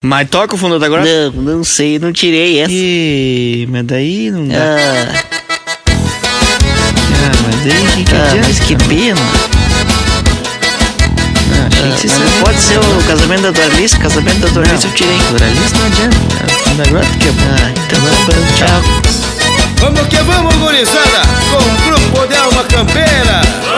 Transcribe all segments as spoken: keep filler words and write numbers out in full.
Mas toca o fundo da grota? Não, não sei, não tirei essa. Ih, mas daí não dá. Ah, Ah, mas daí que, que ah, adianta? mas que pena. Ah, achei Ah, que você mas sabia. não pode ser o casamento da Doralice. Casamento da Doralice eu tirei. Doralice não adianta. É o fundo da grota que é bom. Ah, então vamos, tchau. Vamos que vamos, gurizada, com o grupo de alma campeira.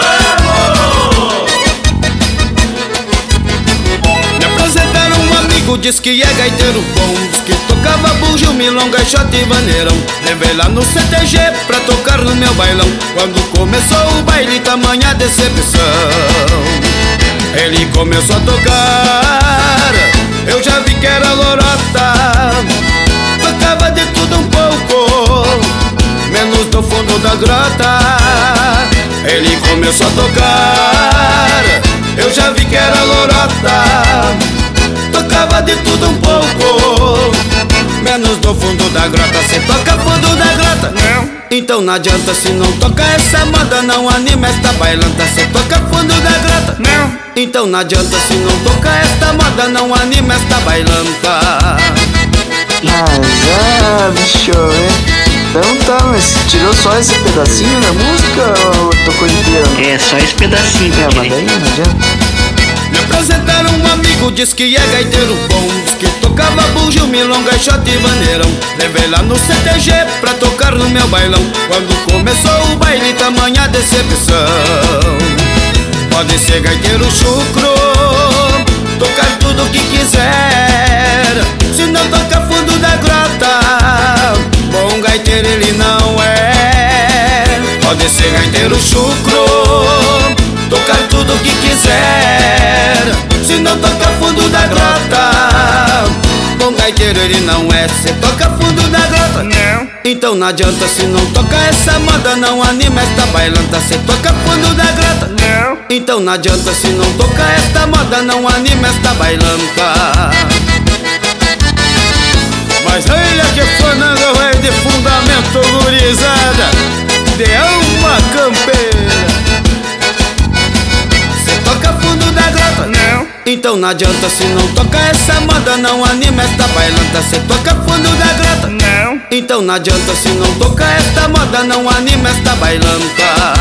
Me apresentaram um amigo, diz que é gaiteiro bom, diz que tocava bugio, milonga, shot e vaneirão. Levei lá no C T G pra tocar no meu bailão. Quando começou o baile, tamanha decepção. Ele começou a tocar, eu já vi que era lorota. Tocava de tudo um pouco, menos do fundo da grota. Ele começou a tocar, eu já vi que era lorota. Tocava de tudo um pouco, menos do fundo da grota. Cê toca fundo da grota? Não. Então não adianta, se não toca essa moda, não anima esta bailanta. Cê toca fundo da grota? Não. Então não adianta, se não toca esta moda, não anima esta bailanta. Mas, ah, bicho, é. Então tá, mas tirou só esse pedacinho da música ou tocou inteiro? É, só esse pedacinho que É, eu mas tirei. daí não adianta. Me apresentaram um amigo, diz que é gaiteiro bom, diz que tocava bugio, milonga, shot e vaneirão. Levei lá no C T G pra tocar no meu bailão. Quando começou o baile, tamanha decepção. Pode ser gaiteiro chucro, tocar tudo que quiser, se não toca fundo da grota, bom gaiteiro ele não é. Pode ser gaiteiro chucro, tocar tudo que quiser, se não toca fundo da grota, bom gaiteiro ele não é. Cê toca fundo da grota? Não. Então não adianta, se não toca essa moda, não anima esta bailanta. Cê toca fundo da grota? Não. Então não adianta, se não toca esta moda, não anima esta bailanta. Mas olha que Fernando é de fundamento, gurizada, de alma campeira. Cê toca fundo da grota? Não. Então não adianta, se não toca essa moda, não anima esta bailanta. Cê toca fundo da grota? Não. Então não adianta, se não toca esta moda, não anima esta bailanta.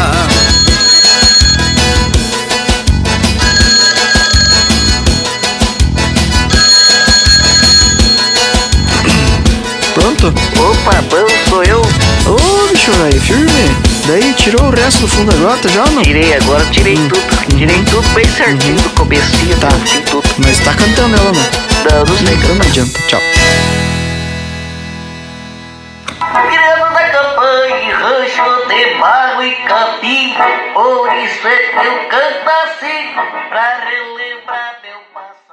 Pronto? Opa, bom, sou eu. Ô, bicho, velho, firme. Daí tirou o resto do fundo da grota já ou não? Tirei agora, tirei tudo. Tirei tudo bem certinho, do comecinho Tá. até o fim, tudo. Mas tá cantando ela não? Não, não sei Então não cantar. adianta, tchau. Grama da campanha, rancho de barro e capim. Por isso é que eu canto assim, pra relembrar meu passado.